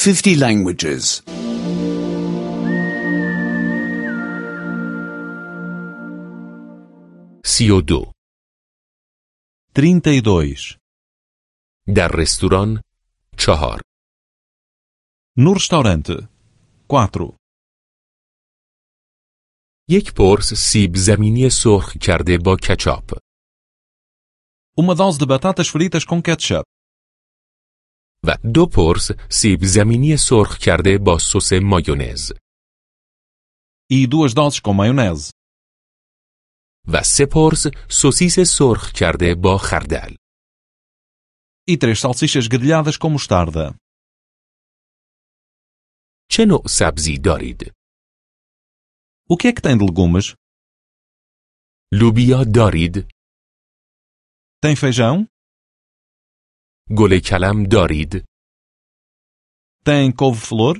50 languages. 32. 32. در رستوران 4. No restaurante 4. یک پرس سیب زمینی سرخ کرده با کچاپ. Uma dose de batatas fritas com ketchup. و 2 پرس سیب زمینی سرخ کرده با سس مایونز. E 2 doses com maionese. و 3 پرس سوسیس سرخ کرده با خردل. E 3 salsichas grelhadas com mostarda. چه نوع سبزی دارید؟ O que é que tem de legumes? لوبیا دارید؟ Tem feijão? گل کلم دارید؟ Tem couve-flor?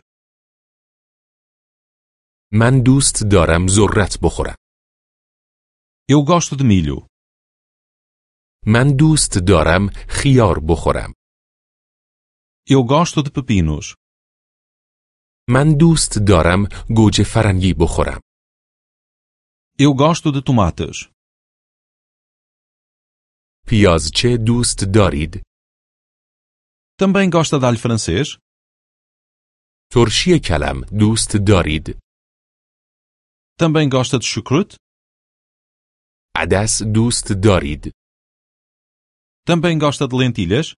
من دوست دارم ذرت بخورم. Eu gosto de milho. من دوست دارم خیار بخورم. Eu gosto de pepinos. من دوست دارم گوجه فرنگی بخورم. Eu gosto de tomates. پیازچه دوست دارید؟ Também gosta de alho francês? ترشی کلم دوست دارید؟ Também gosta de chucrute? عدس دوست دارید؟ Também gosta de lentilhas?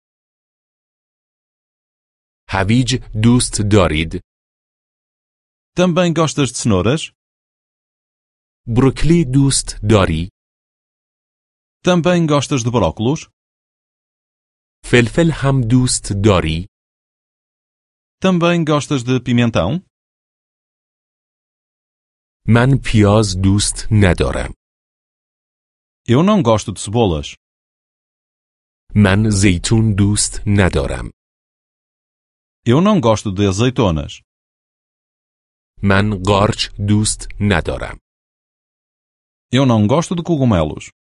هویج دوست دارید؟ Também gostas de cenouras? بروکلی دوست داری؟ Também gostas de brócolos? فلفل هم دوست داری؟ Também gostas de pimentão? من پیاز دوست ندارم. Eu não gosto de cebolas. من زیتون دوست ندارم. Eu não gosto de azeitonas. من قارچ دوست ندارم. Eu não gosto de cogumelos.